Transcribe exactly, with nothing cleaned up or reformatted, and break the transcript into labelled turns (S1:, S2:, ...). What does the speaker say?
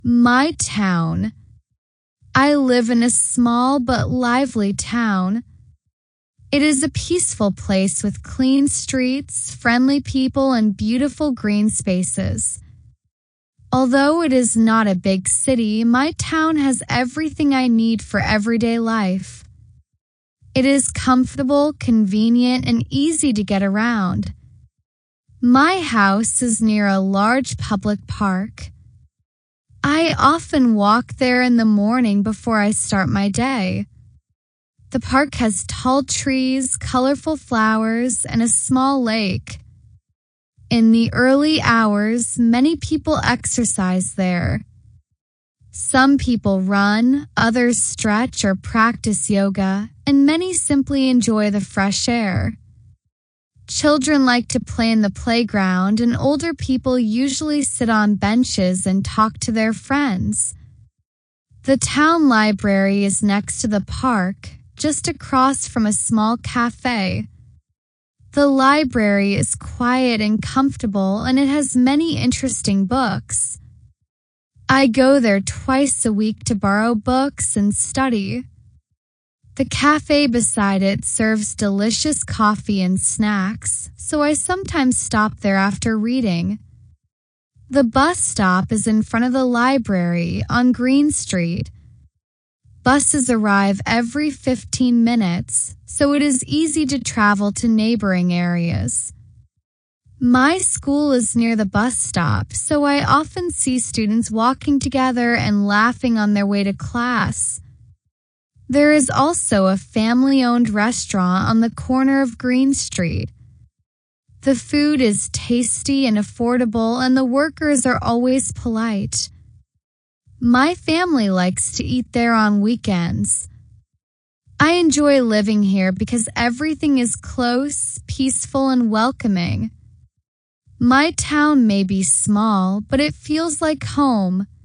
S1: My town. I live in a small but lively town. It is a peaceful place with clean streets, friendly people, and beautiful green spaces. Although it is not a big city, my town has everything I need for everyday life. It is comfortable, convenient, and easy to get around. My house is near a large public park. I often walk there in the morning before I start my day. The park has tall trees, colorful flowers, and a small lake. In the early hours, many people exercise there. Some people run, others stretch or practice yoga, and many simply enjoy the fresh air. Children like to play in the playground, and older people usually sit on benches and talk to their friends. The town library is next to the park, just across from a small cafe. The library is quiet and comfortable, and it has many interesting books. I go there twice a week to borrow books and study. The cafe beside it serves delicious coffee and snacks, so I sometimes stop there after reading. The bus stop is in front of the library on Green Street. Buses arrive every fifteen minutes, so it is easy to travel to neighboring areas. My school is near the bus stop, so I often see students walking together and laughing on their way to class. There is also a family-owned restaurant on the corner of Green Street. The food is tasty and affordable, and the workers are always polite. My family likes to eat there on weekends. I enjoy living here because everything is close, peaceful, and welcoming. My town may be small, but it feels like home.